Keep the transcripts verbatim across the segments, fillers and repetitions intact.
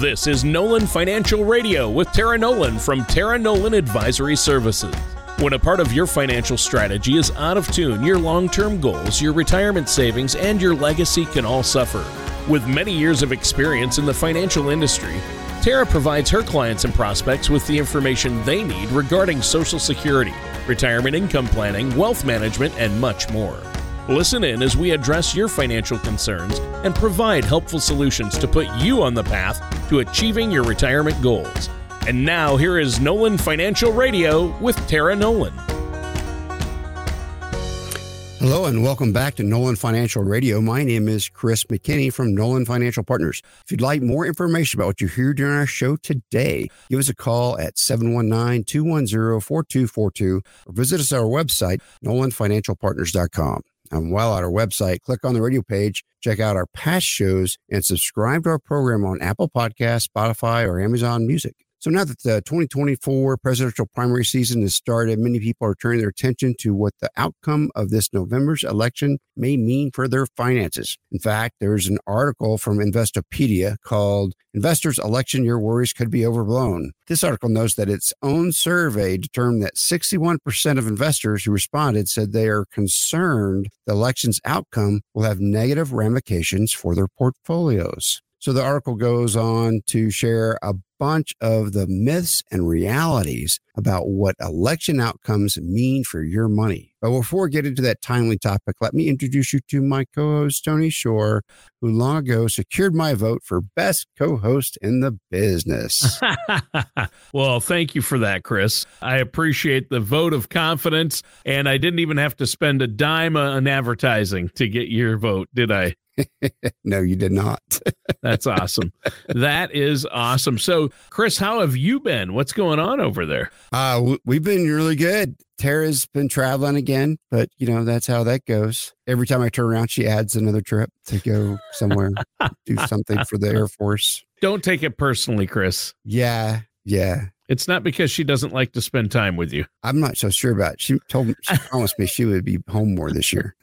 This is Nolan Financial Radio with Tara Nolan from Tara Nolan Advisory Services. When a part of your financial strategy is out of tune, your long-term goals, your retirement savings, and your legacy can all suffer. With many years of experience in the financial industry, Tara provides her clients and prospects with the information they need regarding Social Security, retirement income planning, wealth management, and much more. Listen in as we address your financial concerns and provide helpful solutions to put you on the path to achieving your retirement goals. And now, here is Nolan Financial Radio with Tara Nolan. Hello and welcome back to Nolan Financial Radio. My name is Chris McKinney from Nolan Financial Partners. If you'd like more information about what you hear during our show today, give us a call at seven one nine, two one zero, four two four two or visit us at our website, nolan financial partners dot com. And while at our website, click on the radio page, check out our past shows, and subscribe to our program on Apple Podcasts, Spotify, or Amazon Music. So now that the twenty twenty-four presidential primary season has started, many people are turning their attention to what the outcome of this November's election may mean for their finances. In fact, there's an article from Investopedia called Investors' Election Year Worries Could Be Overblown. This article notes that its own survey determined that sixty-one percent of investors who responded said they are concerned the election's outcome will have negative ramifications for their portfolios. So the article goes on to share a bunch of the myths and realities about what election outcomes mean for your money. But before we get into that timely topic, let me introduce you to my co-host, Tony Shore, who long ago secured my vote for best co-host in the business. Well, thank you for that, Chris. I appreciate the vote of confidence, and I didn't even have to spend a dime on advertising to get your vote, did I? No, you did not. That's awesome. That is awesome. So, Chris, how have you been? What's going on over there? Uh, w- we've been really good. Tara's been traveling again, but, you know, that's how that goes. Every time I turn around, she adds another trip to go somewhere, do something for the Air Force. Don't take it personally, Chris. Yeah, yeah. It's not because she doesn't like to spend time with you. I'm not so sure about it. She told me, she promised me she would be home more this year.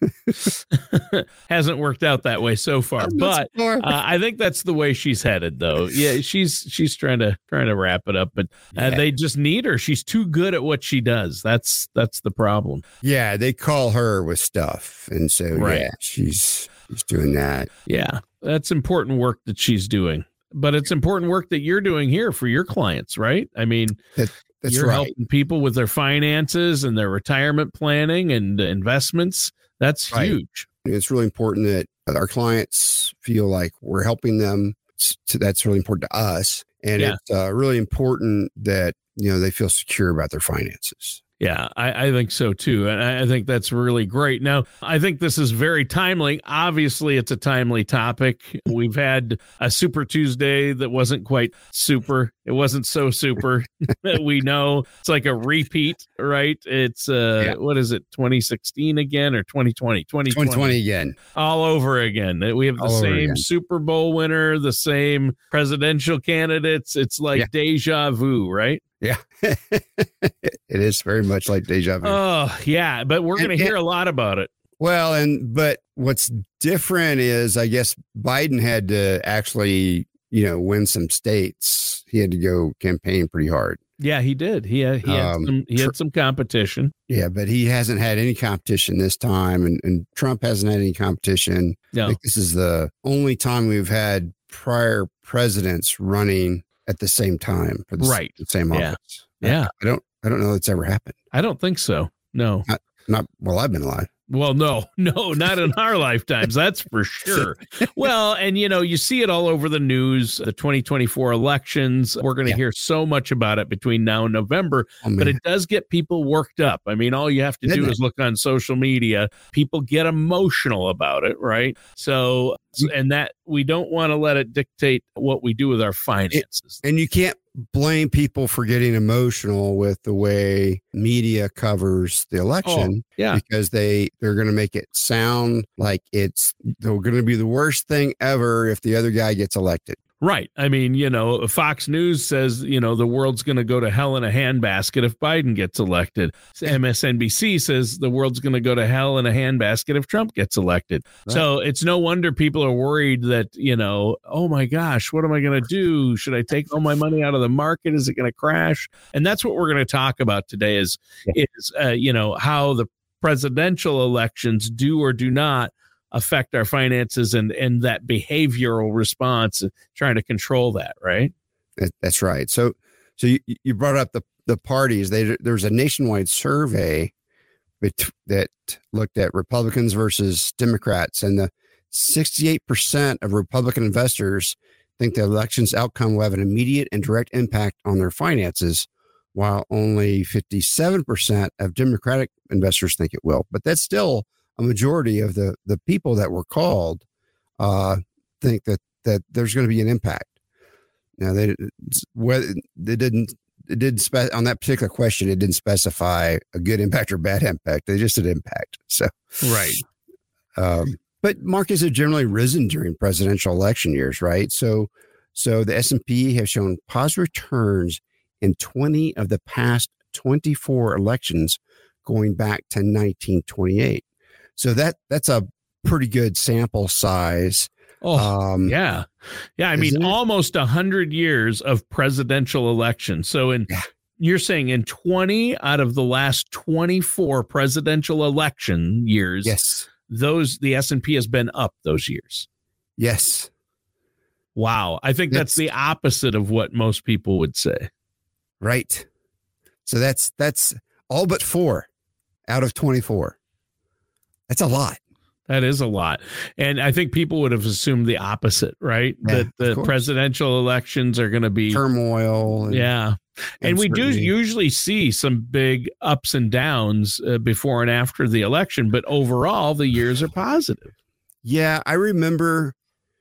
Hasn't worked out that way so far, but uh, I think that's the way she's headed, though. Yeah, she's she's trying to trying to wrap it up, but uh, yeah. They just need her. She's too good at what she does. That's that's the problem. Yeah, they call her with stuff, and so right. yeah, she's she's doing that. Yeah, that's important work that she's doing. But it's important work that you're doing here for your clients, right? I mean, that, that's you're right. helping people with their finances and their retirement planning and investments. That's right. huge. It's really important that our clients feel like we're helping them. So that's really important to us. And yeah. it's uh, really important that, you know, they feel secure about their finances. Yeah, I, I think so, too. And I, I think that's really great. Now, I think this is very timely. Obviously, it's a timely topic. We've had a Super Tuesday that wasn't quite super. It wasn't so super. We know it's like a repeat, right? It's, uh, yeah. what is it, twenty sixteen again or twenty twenty? twenty twenty. twenty twenty again. All over again. We have the All same Super Bowl winner, the same presidential candidates. It's like yeah. deja vu, right? Yeah, it is very much like deja vu. Oh, yeah. But we're going to hear a lot about it. Well, and but what's different is, I guess, Biden had to actually, you know, win some states. He had to go campaign pretty hard. Yeah, he did. He had, he had, um, some, he had some competition. Yeah, but he hasn't had any competition this time. And, and Trump hasn't had any competition. No. I think this is the only time we've had prior presidents running at the same time for the, right. the same yeah. office. Yeah. I don't, I don't know that's ever happened. I don't think so. No, not, not while I've been alive. Well, no, no, not in our lifetimes. That's for sure. Well, and, you know, you see it all over the news, the twenty twenty-four elections. We're going to yeah. hear so much about it between now and November, oh, but it does get people worked up. I mean, all you have to Isn't do it? is look on social media. People get emotional about it, right? So, and that we don't want to let it dictate what we do with our finances. It, and you can't blame people for getting emotional with the way media covers the election. Oh, yeah. Because they, they're going to make it sound like it's they're going to be the worst thing ever if the other guy gets elected. Right. I mean, you know, Fox News says, you know, the world's going to go to hell in a handbasket if Biden gets elected. M S N B C says the world's going to go to hell in a handbasket if Trump gets elected. Right. So it's no wonder people are worried that, you know, oh my gosh, what am I going to do? Should I take all my money out of the market? Is it going to crash? And that's what we're going to talk about today is, yeah. is uh, you know, how the presidential elections do or do not affect our finances and, and that behavioral response, trying to control that, right? That's right. So, so you, you brought up the, the parties. They, there's a nationwide survey that looked at Republicans versus Democrats, and the sixty-eight percent of Republican investors think the election's outcome will have an immediate and direct impact on their finances, while only fifty-seven percent of Democratic investors think it will. But that's still a majority of the, the people that were called uh, think that, that there's going to be an impact. Now, they, whether, they didn't, it didn't spe- on that particular question, it didn't specify a good impact or bad impact. They just said impact. So, right. Um, but markets have generally risen during presidential election years, right? So, so the S and P has shown positive returns in twenty of the past twenty-four elections going back to nineteen twenty-eight. So that that's a pretty good sample size. Oh, um, yeah. Yeah. I mean, it? almost a hundred years of presidential elections. So in, yeah. you're saying in twenty out of the last twenty-four presidential election years, yes, those, the S and P has been up those years. Yes. Wow. I think that's, that's the opposite of what most people would say. Right. So that's, that's all but four out of twenty-four. That's a lot. That is a lot. And I think people would have assumed the opposite, right? Yeah, that the presidential elections are going to be turmoil. And yeah. And we do usually see some big ups and downs uh, before and after the election, but overall the years are positive. Yeah, I remember.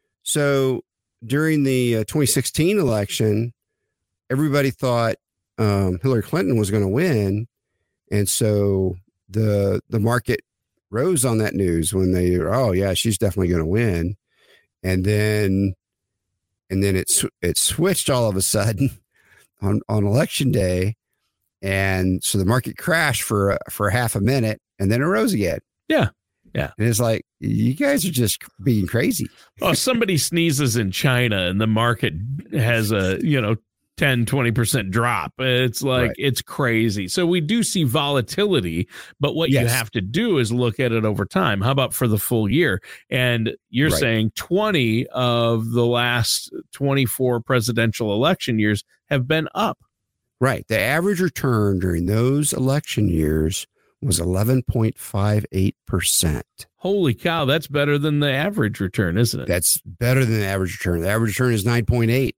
So during the uh, twenty sixteen election, everybody thought um, Hillary Clinton was going to win. And so the the market rose on that news when they were, oh yeah, she's definitely going to win. And then, and then it, it switched all of a sudden on, on election day. And so the market crashed for, for half a minute and then it rose again. Yeah. Yeah. And it's like, you guys are just being crazy. Oh, somebody sneezes in China and the market has a, you know, ten, twenty percent drop. It's like, right. It's crazy. So we do see volatility, but what yes. you have to do is look at it over time. How about for the full year? And you're right. saying twenty of the last twenty-four presidential election years have been up. Right. The average return during those election years was eleven point five eight percent. Holy cow. That's better than the average return, isn't it? That's better than the average return. The average return is nine point eight.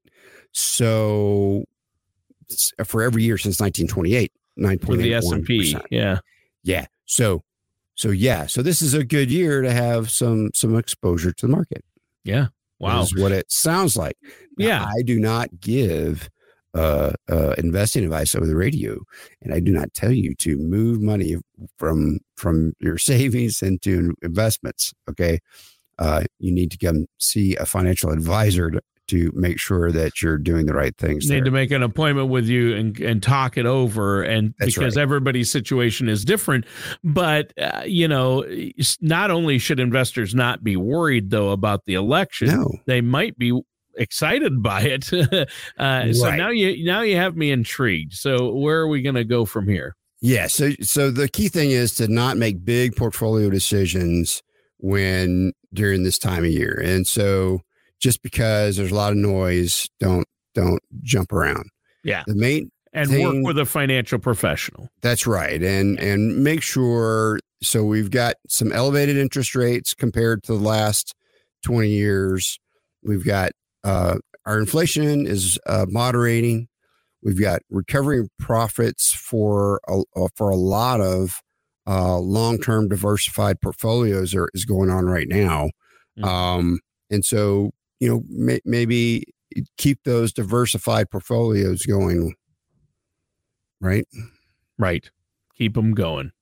So for every year since nineteen twenty-eight, nine point eight percent. The S and P, yeah. Yeah. So, so yeah. So this is a good year to have some, some exposure to the market. Yeah. Wow. Is what it sounds like. Now, yeah. I do not give uh, uh, investing advice over the radio, and I do not tell you to move money from, from your savings into investments. Okay. Uh, you need to come see a financial advisor to, to make sure that you're doing the right things. Need there. to make an appointment with you and, and talk it over. And That's because right. everybody's situation is different, but uh, you know, not only should investors not be worried though about the election, no. they might be excited by it. uh, right. So now you, now you have me intrigued. So where are we going to go from here? Yeah. So, so the key thing is to not make big portfolio decisions when during this time of year. And so, just because there's a lot of noise, don't don't jump around. Yeah. The main and thing, work with a financial professional. That's right. And and make sure, so we've got some elevated interest rates compared to the last twenty years. We've got uh, our inflation is uh, moderating. We've got recovering profits for a, for a lot of uh, long-term diversified portfolios are, is going on right now. Mm-hmm. Um, and so, you know, may, maybe keep those diversified portfolios going. Right. Right. Keep them going.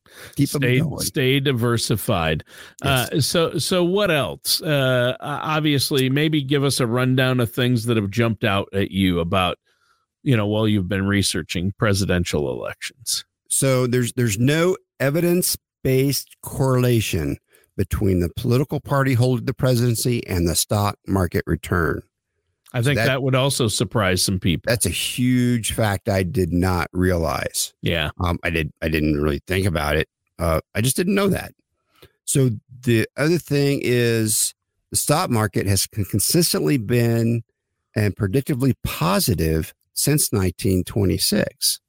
Keep them stay, going. stay diversified. Yes. Uh, so, so what else? Uh, obviously, maybe give us a rundown of things that have jumped out at you about, you know, while you've been researching presidential elections. So there's there's no evidence-based correlation between the political party holding the presidency and the stock market return. I think so that, that would also surprise some people. That's a huge fact I did not realize. Yeah. Um, I did. I didn't really think about it. Uh, I just didn't know that. So the other thing is the stock market has consistently been and predictably positive since nineteen twenty-six.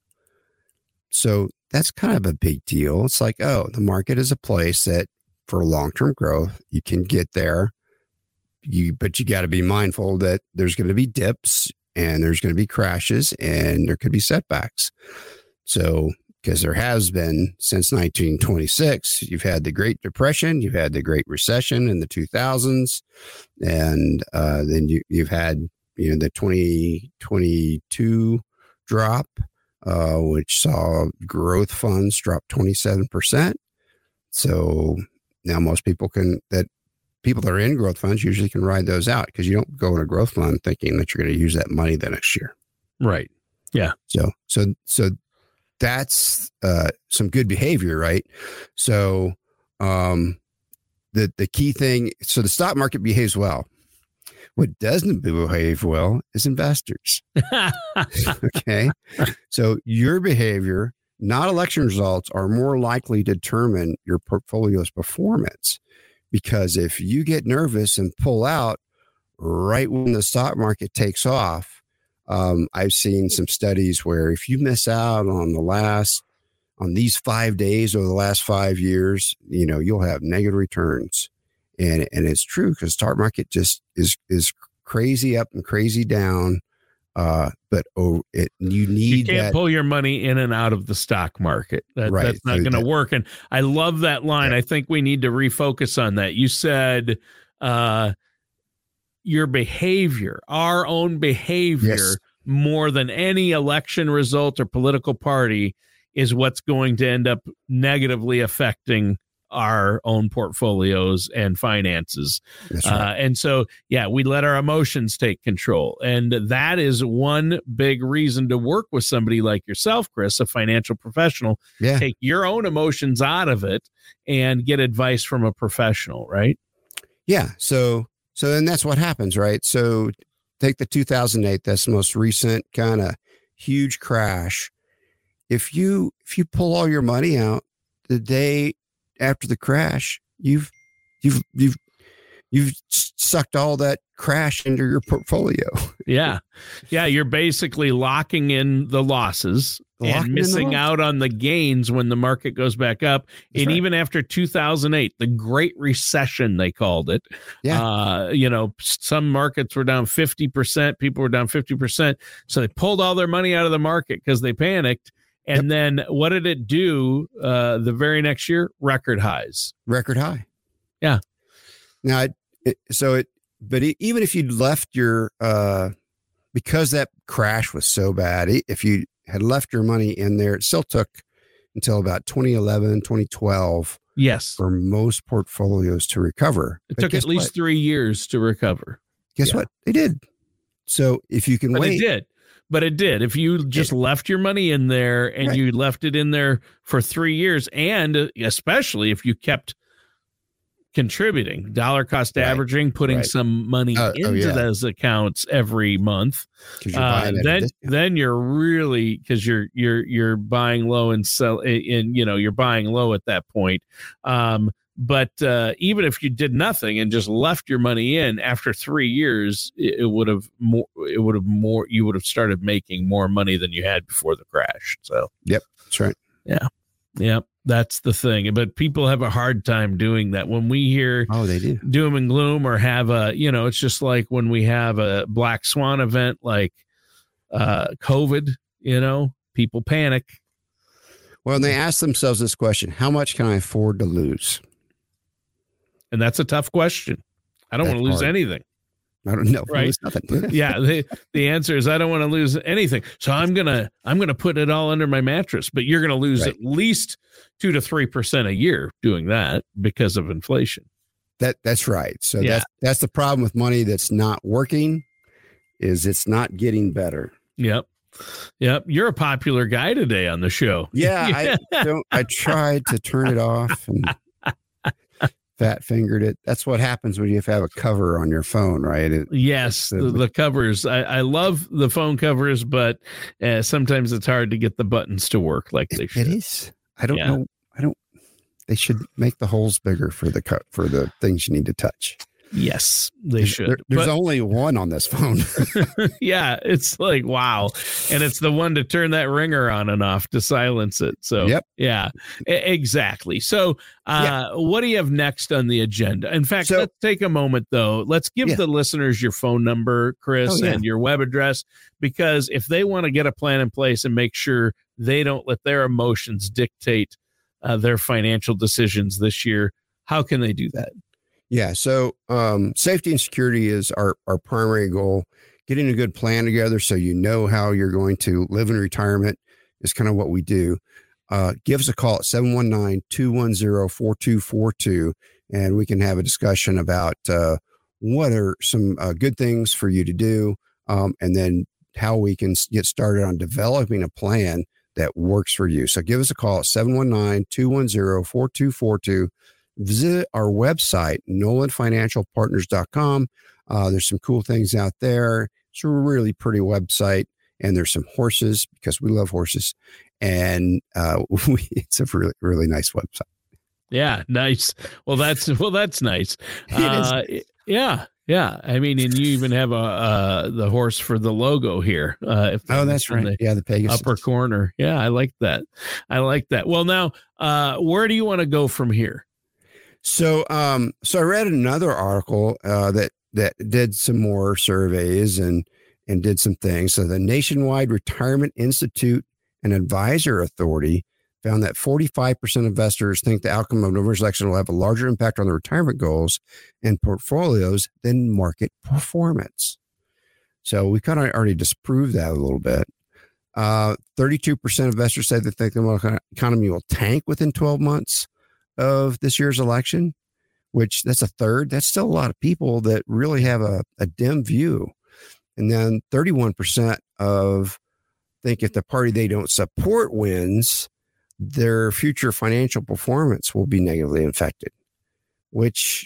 So that's kind of a big deal. It's like, oh, the market is a place that for long-term growth, you can get there. You, but you got to be mindful that there's going to be dips and there's going to be crashes and there could be setbacks. So, because there has been since nineteen twenty-six, you've had the Great Depression, you've had the Great Recession in the two thousands, and uh, then you, you've had, you know, the twenty twenty-two drop, uh, which saw growth funds drop twenty-seven percent. So now most people can, that people that are in growth funds usually can ride those out because you don't go in a growth fund thinking that you're going to use that money the next year. Right. Yeah. So, so, so that's uh, some good behavior, right? So, um, the, the key thing, so the stock market behaves well. What doesn't behave well is investors. Okay. So your behavior, not election results, are more likely to determine your portfolio's performance. Because if you get nervous and pull out right when the stock market takes off, um, I've seen some studies where if you miss out on the last, on these five days over the last five years, you know, you'll have negative returns. And and it's true because stock market just is is crazy up and crazy down. Uh, but oh, it you need you can't that. pull your money in and out of the stock market. That, Right. That's not So going to that- work. And I love that line. Yeah. I think we need to refocus on that. You said uh, your behavior, our own behavior, Yes. more than any election result or political party, is what's going to end up negatively affecting our own portfolios and finances. That's right. Uh, and so, yeah, we let our emotions take control. And that is one big reason to work with somebody like yourself, Chris, a financial professional. Yeah. Take your own emotions out of it and get advice from a professional, right? Yeah. So, so then that's what happens, right? So take the two thousand eight, that's the most recent kind of huge crash. If you, if you pull all your money out the day after the crash, you've, you've, you've, you've sucked all that crash into your portfolio. Yeah. Yeah. You're basically locking in the losses Locking in and the missing loss. out on the gains when the market goes back up. That's and right. even after two thousand eight, the Great Recession, they called it. Yeah. Uh, you know, some markets were down fifty percent. People were down fifty percent. So they pulled all their money out of the market because they panicked. And Yep. then what did it do uh, the very next year? Record highs. Record high. Yeah. Now, it, it, so it, but it, even if you'd left your, uh, because that crash was so bad, i- if you had left your money in there, it still took until about twenty eleven, twenty twelve Yes. for most portfolios to recover. It But took guess at least what? three years to recover. Guess yeah. what? They did. So if you can But wait, it did. But it did. If you just left your money in there and Right. you left it in there for three years, and especially if you kept contributing, dollar cost Right. averaging, putting Right. some money Uh, oh, into yeah. those accounts every month, 'cause you're uh, buying at a then discount. then you're really, because you're you're you're buying low and sell in, you know, you're buying low at that point. Um, but uh, even if you did nothing and just left your money in, after three years, it, it would have more. It would have more. You would have started making more money than you had before the crash. So That's right. yeah, that's the thing. But people have a hard time doing that. When we hear Oh, they do. doom and gloom or have a, you know, it's just like when we have a black swan event like uh, COVID, you know, people panic. Well, and they ask themselves this question: how much can I afford to lose? And that's a tough question. I don't That's want to lose hard. anything. I don't know. Right. Lose nothing. Yeah. The, the answer is I don't want to lose anything. So I'm going to, I'm going to put it all under my mattress, but you're going to lose right. at least two to three percent a year doing that because of inflation. That that's right. So yeah. that's, that's the problem with money that's not working is it's not getting better. Yep. Yep. You're a popular guy today on the show. Yeah. I don't, I tried to turn it off and fat fingered it. That's what happens when you have a cover on your phone, right? It, yes, the, the covers. I, I love the phone covers, but uh, sometimes it's hard to get the buttons to work like they should. It is. I don't yeah. know. I don't. They should make the holes bigger for the cut for the things you need to touch. Yes, they should. There, there's but, only one on this phone. yeah, it's like, wow. And it's the one to turn that ringer on and off to silence it. So, yep. yeah, exactly. So, uh, yeah. what do you have next on the agenda? In fact, so, let's take a moment, though. Let's give yeah. the listeners your phone number, Chris, oh, yeah. and your web address, because if they want to get a plan in place and make sure they don't let their emotions dictate uh, their financial decisions this year, how can they do that? Yeah. So um, safety and security is our, our primary goal. Getting a good plan together so you know how you're going to live in retirement is kind of what we do. Uh, give us a call at seven one nine, two one zero, four two four two, and we can have a discussion about uh, what are some uh, good things for you to do, um, and then how we can get started on developing a plan that works for you. So give us a call at seven one nine, two one zero, four two four two. Visit our website, nolan financial partners dot com. Uh, there's some cool things out there. It's a really pretty website, and there's some horses because we love horses, and uh, we, it's a really, really nice website. Yeah, nice. Well, that's well, that's nice. Uh, yeah, yeah. I mean, and you even have a uh, the horse for the logo here. Uh, if oh, that's right. Yeah, the Pegasus. Upper corner. Yeah, I like that. I like that. Well, now, uh, where do you want to go from here? So, um, so I read another article uh, that that did some more surveys and and did some things. So, the Nationwide Retirement Institute and Advisor Authority found that forty-five percent of investors think the outcome of November's election will have a larger impact on their retirement goals and portfolios than market performance. So, we kind of already disproved that a little bit. Uh, thirty-two percent of investors say they think the economy will tank within twelve months of this year's election, which that's a third. That's still a lot of people that really have a, a dim view. And then thirty-one percent of think if the party they don't support wins, their future financial performance will be negatively affected, which,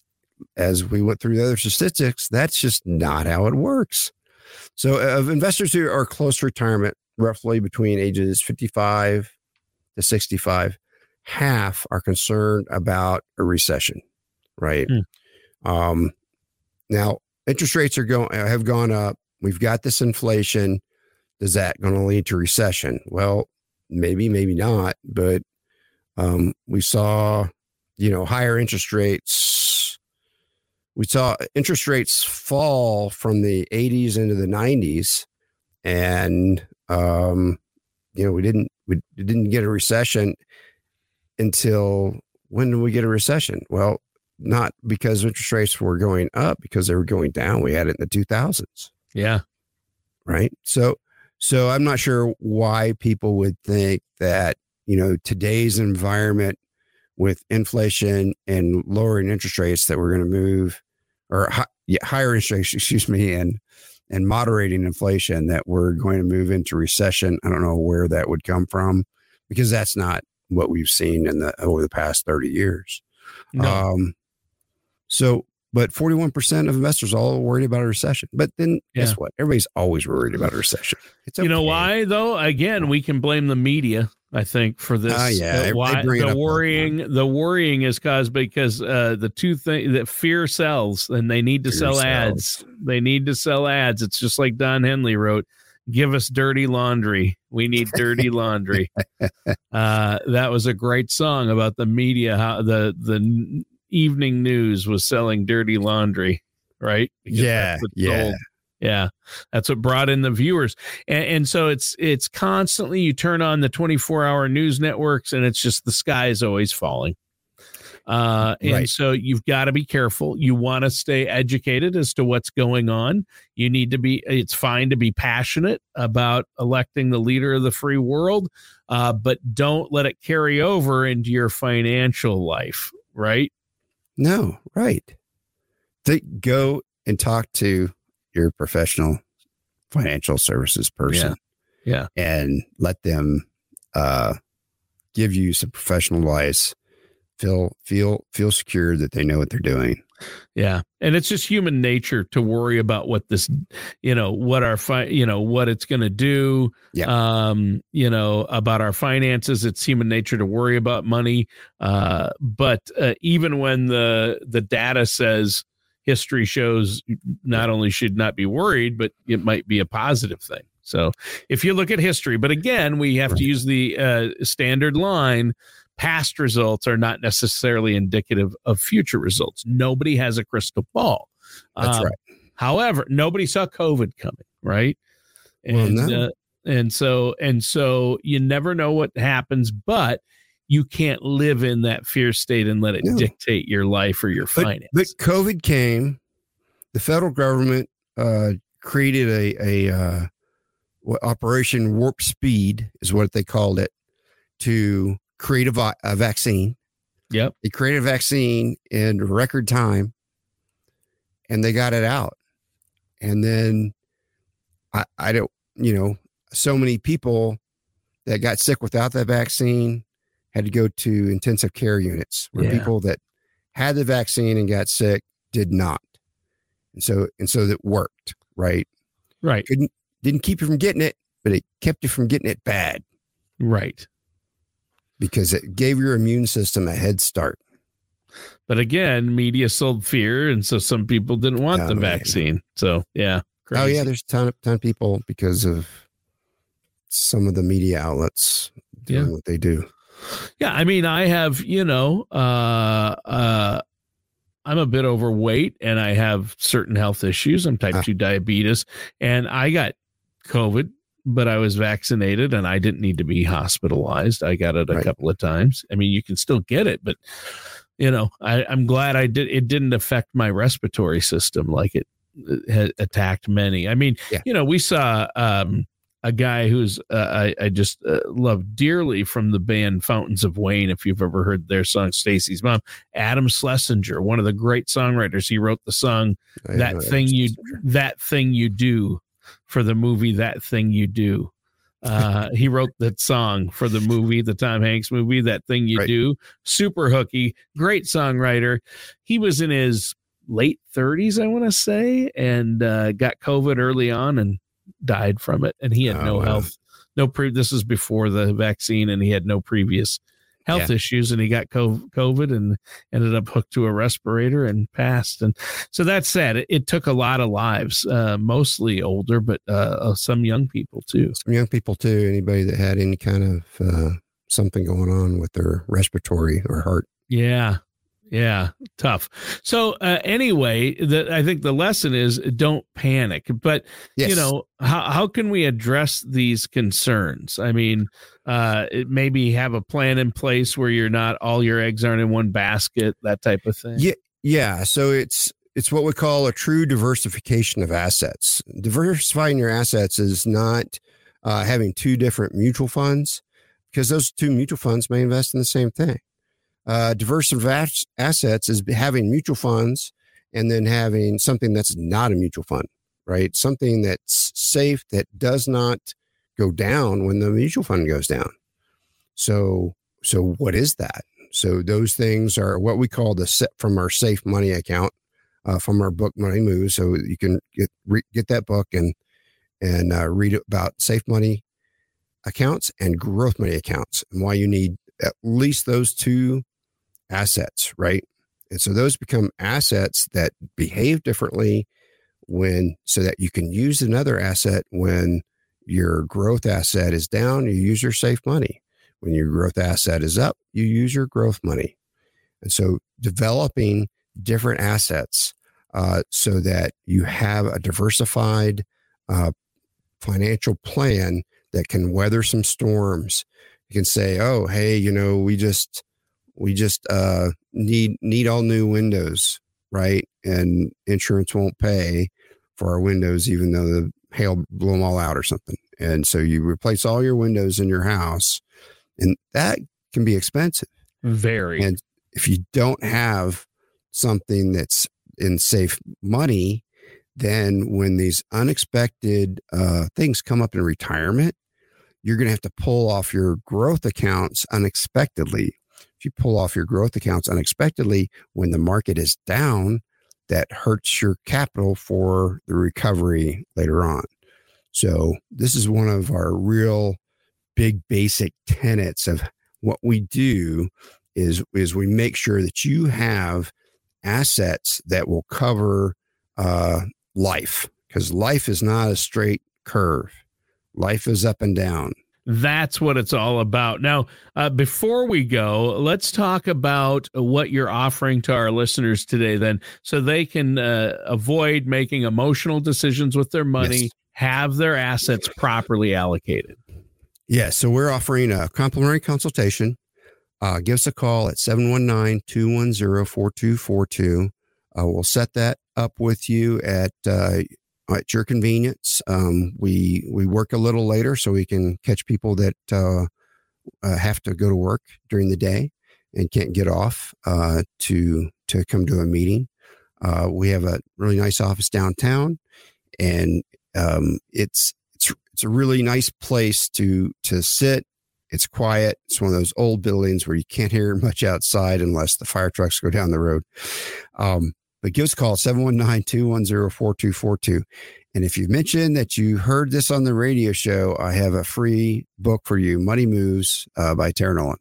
as we went through the other statistics, that's just not how it works. So of investors who are close to retirement, roughly between ages fifty-five to sixty-five, half are concerned about a recession, right? Hmm. Um, now, interest rates are going have gone up. We've got this inflation. Is that going to lead to recession? Well, maybe, maybe not. But um, we saw, you know, higher interest rates. We saw interest rates fall from the eighties into the nineties, and um, you know, we didn't we didn't get a recession until when did we get a recession? Well, not because interest rates were going up, because they were going down. We had it in the two thousands. Yeah. Right. So, so I'm not sure why people would think that, you know, today's environment with inflation and lowering interest rates that we're going to move or hi, yeah, higher interest rates, excuse me, and, and moderating inflation that we're going to move into recession. I don't know where that would come from, because that's not what we've seen in the over the past thirty years. No. Um, so, but forty-one percent of investors are all worried about a recession. But then yeah. guess what? Everybody's always worried about a recession. It's okay. You know why, though? Again, we can blame the media, I think, for this. Uh, yeah, uh, why the worrying the worrying is caused because uh, the two things that fear sells, and they need to fear sell sells. ads. They need to sell ads. It's just like Don Henley wrote, "Give us dirty laundry. We need dirty laundry." Uh, that was a great song about the media, how the the evening news was selling dirty laundry, right? Because yeah, yeah. Sold. Yeah, that's what brought in the viewers. And, and so it's it's constantly, you turn on the twenty-four hour news networks and it's just the sky is always falling. Uh, and Right. so you've got to be careful. You want to stay educated as to what's going on. You need to be, it's fine to be passionate about electing the leader of the free world, uh, but don't let it carry over into your financial life, right? No, right. To go and talk to your professional financial services person. Yeah. And let them uh, give you some professional advice. Feel feel feel secure that they know what they're doing. Yeah, and it's just human nature to worry about what this, you know, what our fi- you know, what it's going to do. Yeah. Um, you know, about our finances. It's human nature to worry about money. Uh, but uh, even when the the data says history shows not only should not be worried, but it might be a positive thing. So if you look at history, but again, we have Right. to use the uh, standard line. Past results are not necessarily indicative of future results. Nobody has a crystal ball. That's Um, right. However, nobody saw COVID coming, right? Well, And no. uh, and so and so you never know what happens, but you can't live in that fear state and let it No. dictate your life or your But, finance. but COVID came. The federal government uh, created a, a uh, what, Operation Warp Speed is what they called it, to create a, vi- a vaccine. Yep. They created a vaccine in record time, and they got it out. And then I, I don't, you know, so many people that got sick without that vaccine had to go to intensive care units, where Yeah. people that had the vaccine and got sick did not. And so, and so that worked, right? Right. Couldn't, didn't keep you from getting it, but it kept you from getting it bad, Right. because it gave your immune system a head start. But again, media sold fear, and so some people didn't want Oh, the man. vaccine. So yeah. Crazy. Oh yeah, there's a ton of ton of people, because of some of the media outlets doing Yeah. what they do. Yeah, I mean, I have, you know, uh, uh, I'm a bit overweight and I have certain health issues. I'm type Ah. two diabetes, and I got COVID, but I was vaccinated and I didn't need to be hospitalized. I got it a Right. couple of times. I mean, you can still get it, but you know, I, I'm glad I did. It didn't affect my respiratory system like it had attacked many. I mean, Yeah. you know, we saw um, a guy who's uh, I, I just uh, love dearly from the band Fountains of Wayne. If you've ever heard their song, Stacy's Mom, Adam Schlesinger, one of the great songwriters. He wrote the song I know that thing you Schlesinger. that thing you do for the movie That Thing You Do. Uh, he wrote that song for the movie, the Tom Hanks movie, That Thing You Right. Do. Super hooky, great songwriter. He was in his late thirties, I want to say, and uh, got COVID early on and died from it. And he had Oh, no wow. health, no pre. This is before the vaccine, and he had no previous health Yeah. issues, and he got co- COVID and ended up hooked to a respirator and passed. And so that said, it, it took a lot of lives, uh, mostly older, but uh, some young people too. Some young people too. Anybody that had any kind of uh, something going on with their respiratory or heart. Yeah. Yeah. Tough. So uh, anyway, the, I think the lesson is don't panic, but Yes. you know, how, how can we address these concerns? I mean, uh, it maybe have a plan in place where you're not, all your eggs aren't in one basket, that type of thing. Yeah. Yeah. So it's, it's what we call a true diversification of assets. Diversifying your assets is not uh, having two different mutual funds, because those two mutual funds may invest in the same thing. Uh, diversified assets is having mutual funds and then having something that's not a mutual fund, right? Something that's safe, that does not go down when the mutual fund goes down. So, so what is that? So those things are what we call the set from our safe money account, uh, from our book Money Moves. So you can get re, get that book and and uh, read about safe money accounts and growth money accounts, and why you need at least those two assets, right? And so those become assets that behave differently when, so that you can use another asset when your growth asset is down, you use your safe money. When your growth asset is up, you use your growth money. And so developing different assets uh, so that you have a diversified uh, financial plan that can weather some storms. You can say, oh, hey, you know, we just, we just uh, need need all new windows, right? And insurance won't pay for our windows, even though the hail blew them all out or something. And so you replace all your windows in your house, and that can be expensive. Very. And if you don't have something that's in safe money, then when these unexpected uh, things come up in retirement, you're going to have to pull off your growth accounts unexpectedly. If you pull off your growth accounts unexpectedly when the market is down, that hurts your capital for the recovery later on. So this is one of our real big basic tenets of what we do is, is we make sure that you have assets that will cover uh, life, because life is not a straight curve. Life is up and down. That's what it's all about. Now, uh, before we go, let's talk about what you're offering to our listeners today then, so they can uh, avoid making emotional decisions with their money, yes. have their assets properly allocated. Yeah, so we're offering a complimentary consultation. Uh, give us a call at seven one nine, two one zero, four two four two. Uh, we'll set that up with you at uh, at your convenience. Um, we we work a little later so we can catch people that uh, uh, have to go to work during the day and can't get off uh, to to come to a meeting. Uh, we have a really nice office downtown, and um, it's it's it's a really nice place to to sit. It's quiet. It's one of those old buildings where you can't hear much outside unless the fire trucks go down the road. Um, but give us a call, seven one nine, two one zero, four two four two. And if you mention that you heard this on the radio show, I have a free book for you, Money Moves uh, by Tara Nolan.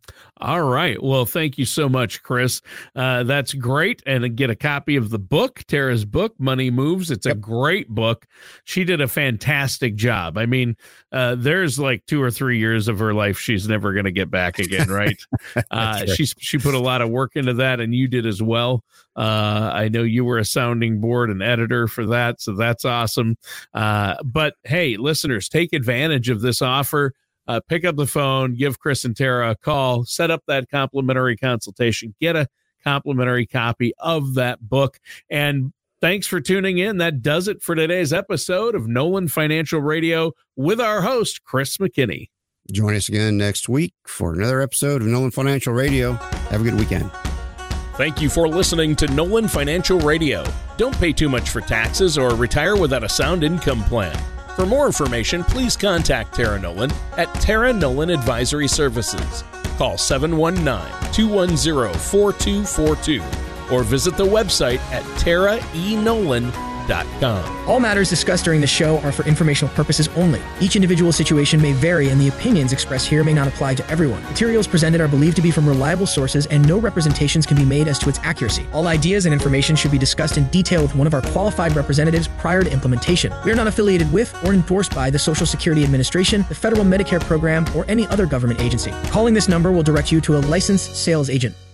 All right. Well, thank you so much, Chris. Uh, that's great. And get a copy of the book, Tara's book, Money Moves. It's a yep. great book. She did a fantastic job. I mean, uh, there's like two or three years of her life she's never going to get back again, right? uh, right. She's, she put a lot of work into that, and you did as well. Uh, I know you were a sounding board and editor for that, so that's awesome. Uh, but hey, listeners, take advantage of this offer. Uh, pick up the phone, give Chris and Tara a call, set up that complimentary consultation, get a complimentary copy of that book. And thanks for tuning in. That does it for today's episode of Nolan Financial Radio with our host, Chris McKinney. Join us again next week for another episode of Nolan Financial Radio. Have a good weekend. Thank you for listening to Nolan Financial Radio. Don't pay too much for taxes or retire without a sound income plan. For more information, please contact Tara Nolan at Tara Nolan Advisory Services. Call seven one nine, two one zero, four two four two or visit the website at tara e nolan dot com. All matters discussed during the show are for informational purposes only. Each individual situation may vary, and the opinions expressed here may not apply to everyone. Materials presented are believed to be from reliable sources, and no representations can be made as to its accuracy. All ideas and information should be discussed in detail with one of our qualified representatives prior to implementation. We are not affiliated with or endorsed by the Social Security Administration, the Federal Medicare Program, or any other government agency. Calling this number will direct you to a licensed sales agent.